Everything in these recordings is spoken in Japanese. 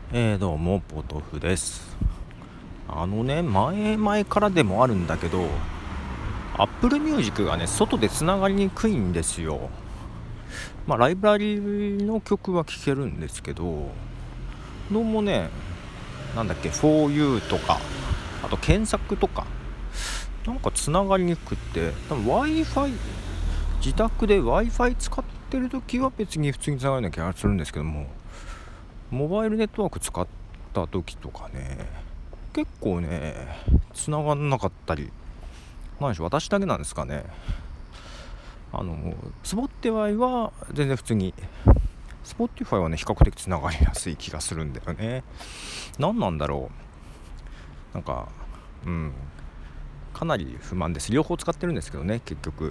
どうもポトフです。前々からでもあるんだけど、 Apple Music がね外でつながりにくいんですよ。ライブラリの曲は聴けるんですけど、どうもね、なんだっけ For You とか、あと検索とかなんかつながりにくくって、多分 Wi-Fi、 自宅で Wi-Fi 使ってる時は別に普通につながるような気がするんですけども、モバイルネットワーク使った時とかね、結構ね繋がんなかったり、何でしょう、私だけなんですかね。Spotify は全然普通に、Spotify はね比較的繋がりやすい気がするんだよね。何なんだろう、なんかかなり不満です。両方使ってるんですけどね、結局。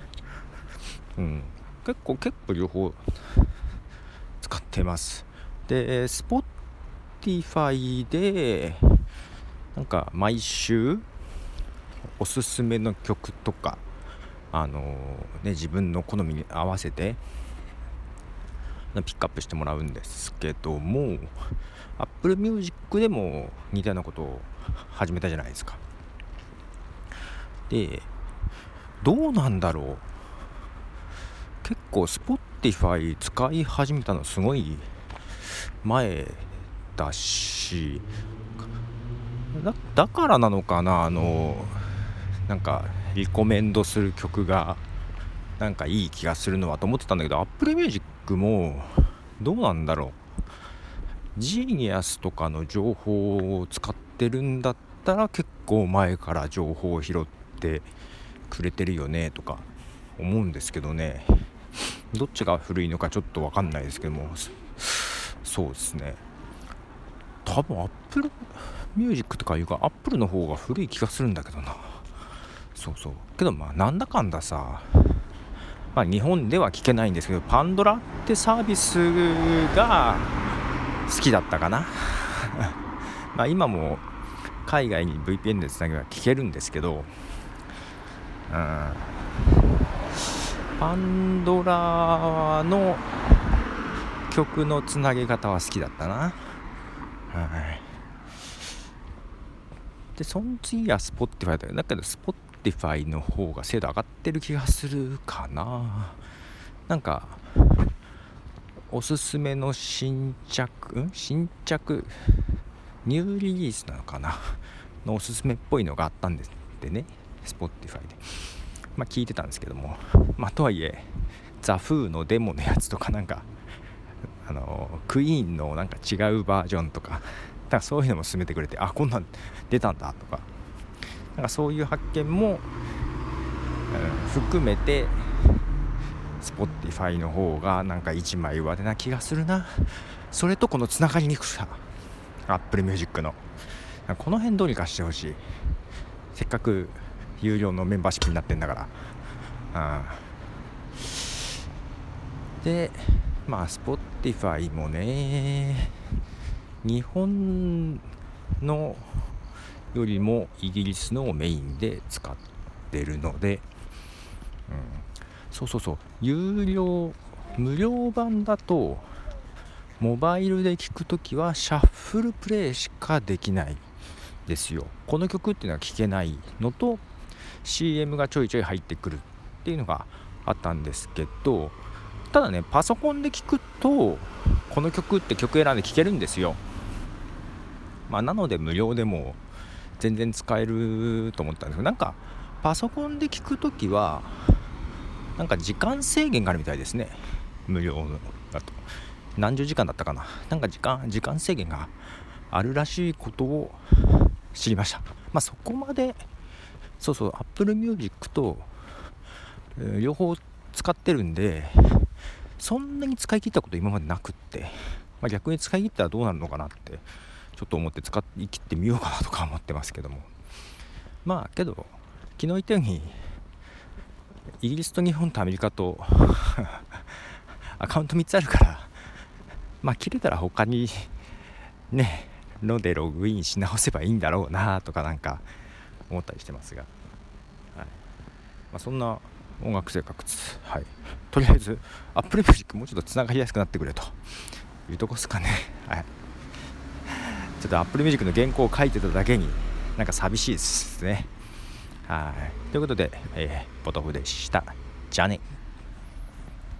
結構両方使ってます。で Spotify でなんか毎週おすすめの曲とか、自分の好みに合わせてピックアップしてもらうんですけども、 Apple Music でも似たようなことを始めたじゃないですか。でどうなんだろう、結構 Spotify 使い始めたのすごい前だし、だからなのかな、なんかリコメンドする曲がなんかいい気がするのはと思ってたんだけど、 Apple Music もどうなんだろう。ジーニアスとかの情報を使ってるんだったら結構前から情報を拾ってくれてるよねとか思うんですけどね。どっちが古いのかちょっと分かんないですけども、そうですね、多分 Apple Music とかいうか Apple の方が古い気がするんだけどな。そうけどなんだかんださ、日本では聞けないんですけど、パンドラってサービスが好きだったかな今も海外に VPN でつなげば聞けるんですけど、パンドラの曲のつなげ方は好きだったな。でその次は Spotify だけど Spotify の方が精度上がってる気がするかな。なんかおすすめの新着ニューリリースなのかなのおすすめっぽいのがあったんですってね、 Spotify で聞いてたんですけども、とはいえザ・フーのデモのやつとか、なんかクイーンのなんか違うバージョンとか、そういうのも進めてくれて、こんなん出たんだとか、なんかそういう発見も、含めて Spotify の方がなんか一枚上手な気がするな。それとこのつながりにくさ、 Apple Music のこの辺どうにかしてほしい。せっかく有料のメンバーシップになってんだから。でSpotify もね、日本のよりもイギリスのをメインで使ってるので、無料版だとモバイルで聞くときはシャッフルプレイしかできないですよ。この曲っていうのは聞けないのと CM がちょいちょい入ってくるっていうのがあったんですけど、ただねパソコンで聞くとこの曲って曲選んで聴けるんですよ。なので無料でも全然使えると思ったんですけど、なんかパソコンで聞くときはなんか時間制限があるみたいですね。無料だと何十時間だったかな、なんか時間制限があるらしいことを知りました。そこまでApple Music と、両方使ってるんでそんなに使い切ったこと今までなくって、逆に使い切ったらどうなるのかなってちょっと思って使い切ってみようかなとか思ってますけども、けど昨日言ったようにイギリスと日本とアメリカとアカウント3つあるから、切れたら他にねのでログインし直せばいいんだろうなとかなんか思ったりしてますが、そんな音楽生活、とりあえず Apple Music もうちょっとつながりやすくなってくれというとこですかね。 ちょっと Apple Music の原稿を書いてただけになんか寂しいですね。はい、ということで、ポトフでした。じゃあね。